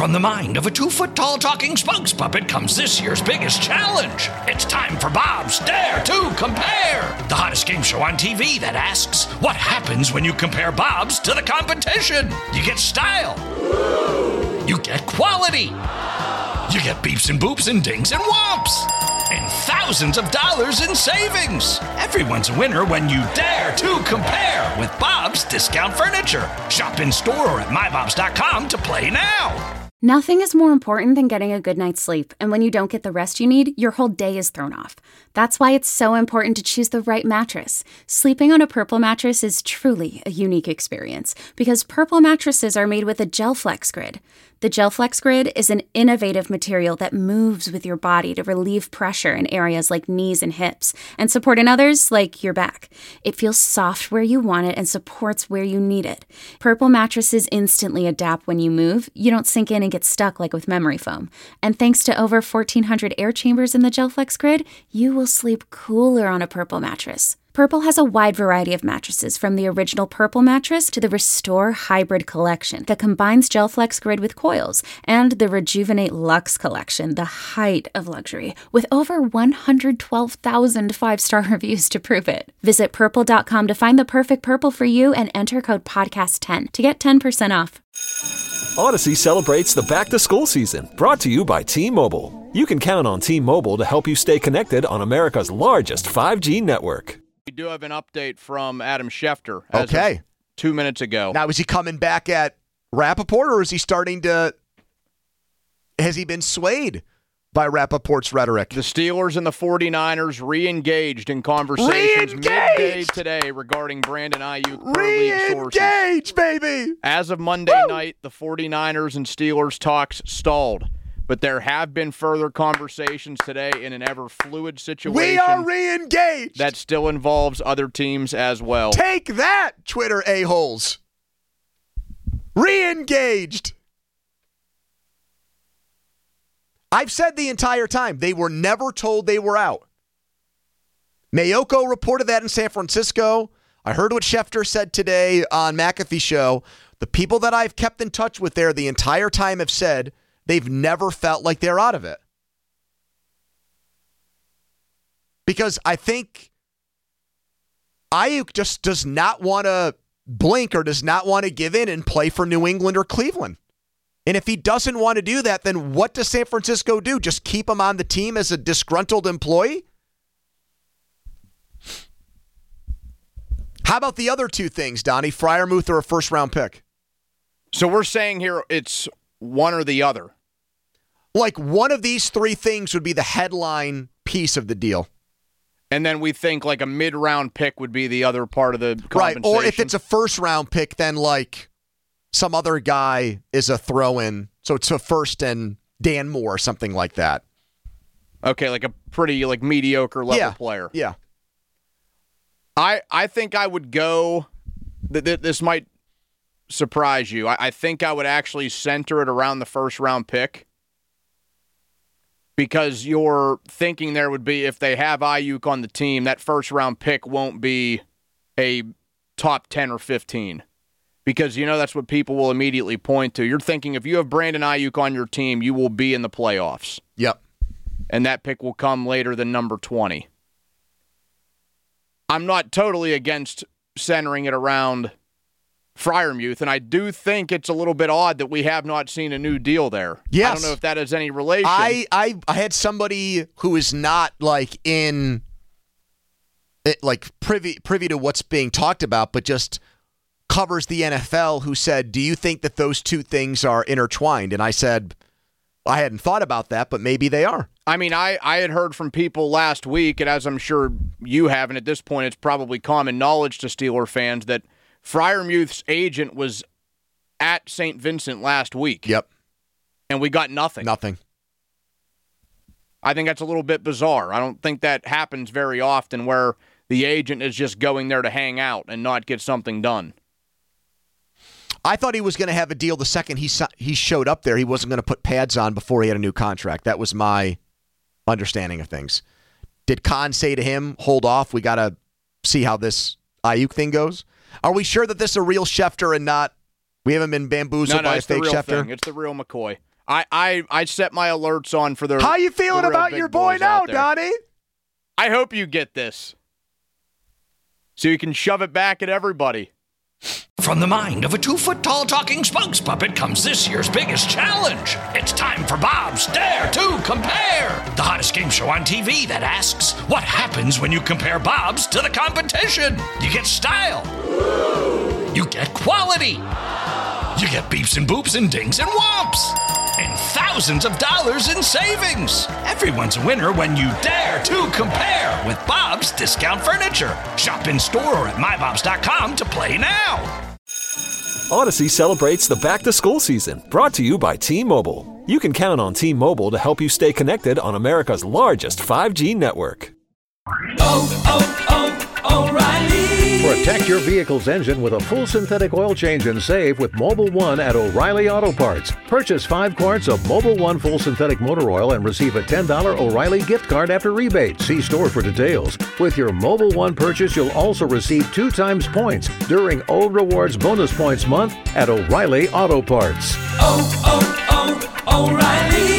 From the mind of a 2-foot-tall talking spokes puppet comes this year's biggest challenge. It's time for Bob's Dare to Compare, the hottest game show on TV that asks, what happens when you compare Bob's to the competition? You get style. You get quality. You get beeps and boops and dings and whomps. And thousands of dollars in savings. Everyone's a winner when you dare to compare with Bob's Discount Furniture. Shop in store or at mybobs.com to play now. Nothing is more important than getting a good night's sleep, and when you don't get the rest you need, your whole day is thrown off. That's why it's so important to choose the right mattress. Sleeping on a Purple mattress is truly a unique experience, because Purple mattresses are made with a GelFlex Grid. The GelFlex Grid is an innovative material that moves with your body to relieve pressure in areas like knees and hips, and support in others like your back. It feels soft where you want it and supports where you need it. Purple mattresses instantly adapt when you move. You don't sink in and get stuck like with memory foam. And thanks to over 1,400 air chambers in the GelFlex Grid, you will sleep cooler on a Purple mattress. Purple has a wide variety of mattresses, from the original Purple mattress to the Restore Hybrid collection that combines GelFlex Grid with coils, and the Rejuvenate Luxe collection, the height of luxury, with over 112,000 five-star reviews to prove it. Visit Purple.com to find the perfect Purple for you and enter code PODCAST10 to get 10% off. Odyssey celebrates the back-to-school season, brought to you by T-Mobile. You can count on T-Mobile to help you stay connected on America's largest 5G network. We do have an update from Adam Schefter. As Okay. 2 minutes ago. Now, is he coming back at Rappaport, or is he starting to... Has he been swayed by Rappaport's rhetoric? The Steelers and the 49ers re-engaged in conversations midday today regarding Brandon Ayuk per league sources. Re-engage, baby! As of Monday night, the 49ers and Steelers talks stalled. But there have been further conversations today in an ever-fluid situation. We are re-engaged! That still involves other teams as well. Take that, Twitter a-holes! Re-engaged! I've said the entire time, they were never told they were out. Mayoko reported that in San Francisco. I heard what Schefter said today on McAfee Show. The people that I've kept in touch with there the entire time have said they've never felt like they're out of it. Because I think Ayuk just does not want to blink or does not want to give in and play for New England or Cleveland. And if he doesn't want to do that, then what does San Francisco do? Just keep him on the team as a disgruntled employee? How about the other two things, Donnie? Freiermuth or a first-round pick? So we're saying here it's one or the other. Like, one of these three things would be the headline piece of the deal. And then we think like a mid-round pick would be the other part of the compensation. Right, or if it's a first-round pick, then like some other guy is a throw-in. So it's a first and Dan Moore or something like that. Okay, like a pretty like mediocre level player. Yeah. I think I would go, this might surprise you, I think I would actually center it around the first-round pick. Because your thinking there would be if they have Ayuk on the team, that first-round pick won't be a top 10 or 15. Because you know that's what people will immediately point to. You're thinking if you have Brandon Ayuk on your team, you will be in the playoffs. Yep. And that pick will come later than number 20. I'm not totally against centering it around Freiermuth, and I do think it's a little bit odd that we have not seen a new deal there. Yes. I don't know if that has any relation. I had somebody who is not like in like privy to what's being talked about, but just covers the NFL, who said, do you think that those two things are intertwined? And I said, I hadn't thought about that, but maybe they are. I mean, I had heard from people last week, and as I'm sure you have, and at this point it's probably common knowledge to Steeler fans, that Freiermuth's agent was at St. Vincent last week. Yep. And we got nothing. Nothing. I think that's a little bit bizarre. I don't think that happens very often where the agent is just going there to hang out and not get something done. I thought he was going to have a deal the second he showed up there. He wasn't going to put pads on before he had a new contract. That was my understanding of things. Did Khan say to him, hold off, we got to see how this Ayuk thing goes? Are we sure that this is a real Schefter and not, we haven't been bamboozled by a fake Schefter? It's the real McCoy. I set my alerts on for the. How you feeling about your boy now, Donnie? I hope you get this, so you can shove it back at everybody. From the mind of a 2-foot-tall talking spokes puppet comes this year's biggest challenge. It's time for Bob's Dare to Compare, the hottest game show on TV that asks, what happens when you compare Bob's to the competition? You get style. You get quality. You get beeps and boops and dings and whomps. And thousands of dollars in savings. Everyone's a winner when you dare to compare with Bob's Discount Furniture. Shop in store or at mybobs.com to play now. Odyssey celebrates the back-to-school season, brought to you by T-Mobile. You can count on T-Mobile to help you stay connected on America's largest 5G network. O'Reilly. Protect your vehicle's engine with a full synthetic oil change and save with Mobile One at O'Reilly Auto Parts. Purchase 5 quarts of Mobile One full synthetic motor oil and receive a $10 O'Reilly gift card after rebate. See store for details. With your Mobile One purchase, you'll also receive 2 times points during O Rewards Bonus Points Month at O'Reilly Auto Parts. O'Reilly.